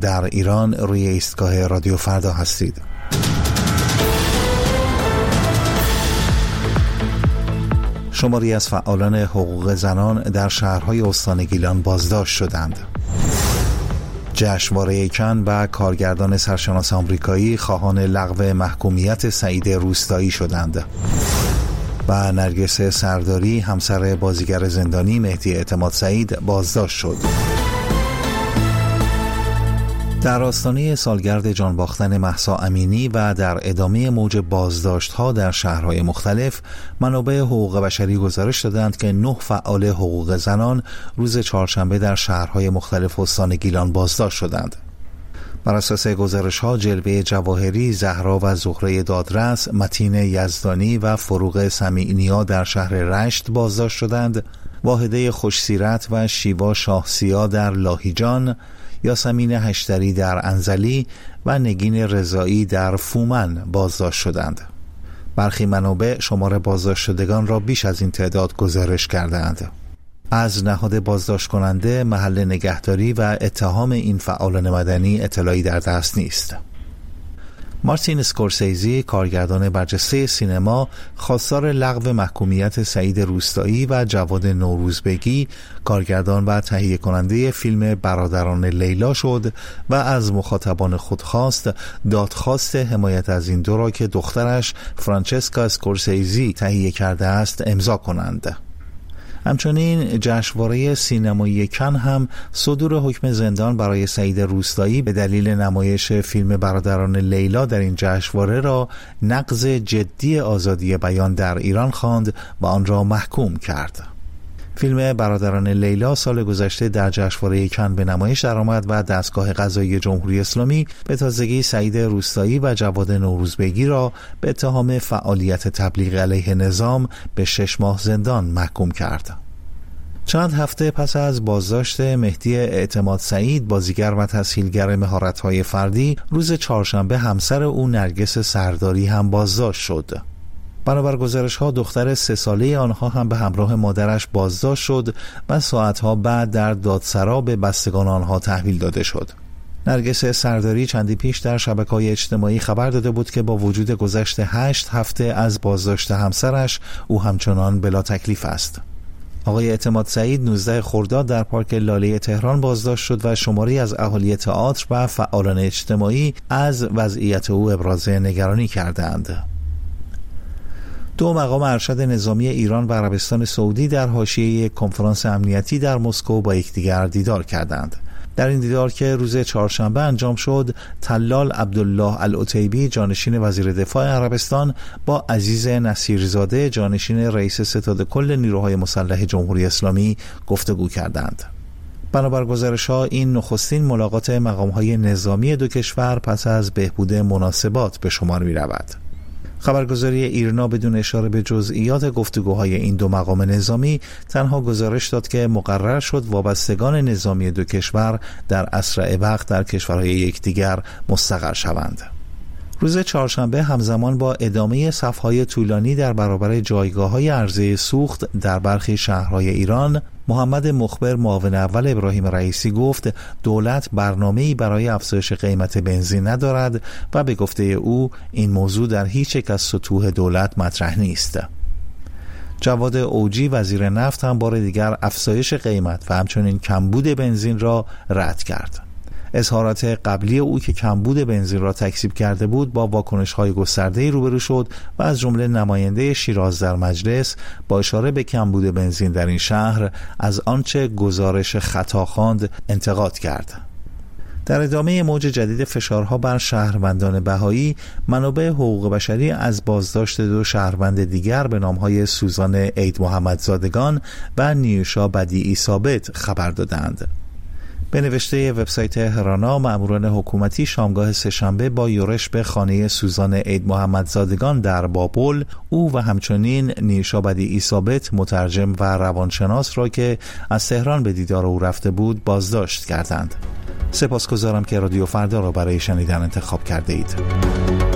در ایران روی ایستگاه رادیو فردا هستید. شماری از فعالان حقوق زنان در شهرهای استان گیلان بازداشت شدند. جشنواره کن و کارگردان سرشناس آمریکایی خواهان لغو محکومیت سعید روستایی شدند. و نرگس سرداری همسر بازیگر زندانی مهدی اعتماد سعید بازداشت شد. در آستانه سالگرد جان باختن مهسا امینی و در ادامه موج بازداشت‌ها در شهرهای مختلف، منابع حقوق بشری گزارش دادند که 9 فعال حقوق زنان روز چهارشنبه در شهرهای مختلف استان گیلان بازداشت شدند. بر اساس گزارش‌ها جلوه جواهری، زهرا و زهره دادرس، متین یزدانی و فروغ سمیعنیا در شهر رشت بازداشت شدند. واحده خوشسیرت و شیوا شاهسیا در لاهیجان، یاسمین هشتری در انزلی و نگین رضایی در فومن بازداشت شدند. برخی منابع شمار بازداشت شدگان را بیش از این تعداد گزارش کردند. از نهاد بازداشت کننده، محل نگهداری و اتهام این فعالان مدنی اطلاعی در دست نیست. مارتین اسکورسیزی، کارگردان برجسته سینما، خواستار لغو محکومیت سعید روستایی و جواد نوروزبگی، کارگردان و تهیه کننده فیلم برادران لیلا شد و از مخاطبان خود خواست دادخواست حمایت از این دو را که دخترش فرانچسکا اسکورسیزی تهیه کرده است امضا کنند. همچنین جشنواره سینمایی کن هم صدور حکم زندان برای سعید روستایی به دلیل نمایش فیلم برادران لیلا در این جشنواره را نقض جدی آزادی بیان در ایران خواند و آن را محکوم کرد. فیلم برادران لیلا سال گذشته در جشنواره کن به نمایش درآمد و دستگاه قضایی جمهوری اسلامی به تازگی سعید روستایی و جواد نوروزبگی را به اتهام فعالیت تبلیغ علیه نظام به 6 ماه زندان محکوم کرد. چند هفته پس از بازداشت مهدی اعتماد سعید، بازیگر و تسهیلگر مهارت‌های فردی، روز چهارشنبه همسر او نرگس سرداری هم بازداشت شد. بنابر گزارش‌ها دختر 3 ساله آنها هم به همراه مادرش بازداشت شد و ساعتها بعد در دادسرا به بستگان آنها تحویل داده شد. نرگس سرداری چندی پیش در شبکه‌های اجتماعی خبر داده بود که با وجود گذشت 8 هفته از بازداشت همسرش، او همچنان بلا تکلیف است. آقای اعتماد سعید 19 خرداد در پارک لاله تهران بازداشت شد و شماری از اهالی تئاتر و فعالان اجتماعی از وضعیت او ابراز نگرانی کردند. 2 مقام ارشد نظامی ایران و عربستان سعودی در حاشیه کنفرانس امنیتی در مسکو با یکدیگر دیدار کردند. در این دیدار که روز چهارشنبه انجام شد، طلال عبدالله العتیبی، جانشین وزیر دفاع عربستان، با عزیز نصیرزاده، جانشین رئیس ستاد کل نیروهای مسلح جمهوری اسلامی گفتگو کردند. بنابر گزارش‌ها این نخستین ملاقات مقام‌های نظامی 2 کشور پس از بهبود مناسبات به شمار می‌رود. خبرگزاری ایرنا بدون اشاره به جزئیات گفتگوهای این 2 مقام نظامی تنها گزارش داد که مقرر شد وابستگان نظامی 2 کشور در اسرع وقت در کشورهای یکدیگر مستقر شوند. روز چهارشنبه همزمان با ادامه صف‌های طولانی در برابر جایگاه‌های عرضه سوخت در برخی شهرهای ایران، محمد مخبر، معاون اول ابراهیم رئیسی، گفت دولت برنامه‌ای برای افزایش قیمت بنزین ندارد و به گفته او این موضوع در هیچ یک از سطوح دولت مطرح نیست. جواد اوجی، وزیر نفت، هم بار دیگر افزایش قیمت و همچنین کمبود بنزین را رد کرد. اظهارات قبلی او که کمبود بنزین را تکذیب کرده بود با واکنش‌های گسترده‌ای روبرو شد و از جمله نماینده شیراز در مجلس با اشاره به کمبود بنزین در این شهر از آنچه گزارش خطا خواند انتقاد کرد. در ادامه موج جدید فشارها بر شهروندان بهایی، منابع حقوق بشری از بازداشت 2 شهروند دیگر به نام‌های سوزان عید محمدزادگان و نیوشا بدیعی ثابت خبر دادند. به نوشته وبسایت هرانا، مأموران حکومتی شامگاه سه‌شنبه با یورش به خانه سوزان عید محمدزادگان در بابل، او و همچنین نیوشا بدیعی ثابت، مترجم و روانشناس را که از تهران به دیدار او رفته بود بازداشت کردند. سپاسگزارم که رادیو فردا را برای شنیدن انتخاب کرده اید.